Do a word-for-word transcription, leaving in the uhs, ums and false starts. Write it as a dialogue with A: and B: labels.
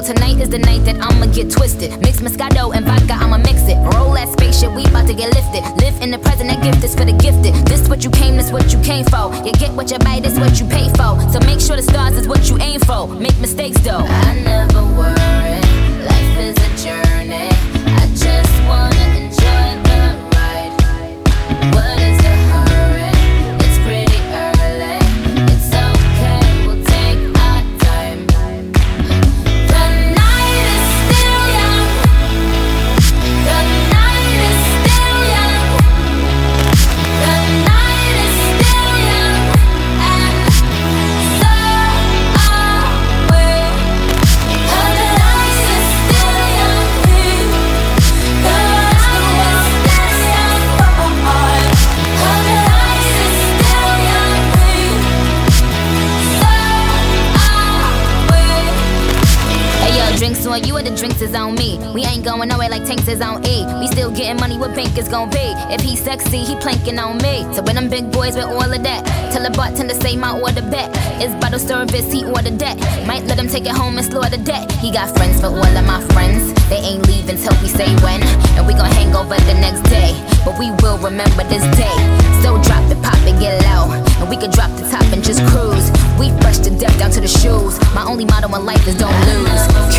A: tonight is the night that I'ma get twisted. Mix Moscato and vodka, I'ma mix it. Roll that spaceship, we bout to get lifted. Live in the present, that gift is for the gifted. This what you came, this what you came for. You get what you buy, this what you pay for. So make sure the stars is what you aim for. Make mistakes though. I never worry, life is a journey. I just wanna enjoy the ride. What is the hurry? It's pretty early. It's okay, we'll take our time. The night is still young. The night is still young. The night is still young. And so are we. The night is still young. The night is still young. The night is still young. So are we. Hey yo, drinks on you or the drinks is on me. We ain't going nowhere like tanks is on E. We still getting money, what bank is gon' be? If he sexy, he planking on me. So when them big boys with all of that, tell the bartender say my order back. It's bottle service, he ordered that. Might let him take it home and slaughter that. He got friends for all of my friends. They ain't leaving till we say when. And we gon' hang over the next day. But we will remember this day. So drop it, pop it, get low. And we could drop the top and just cruise. We fresh to death down to the shoes. My only motto in life is don't lose.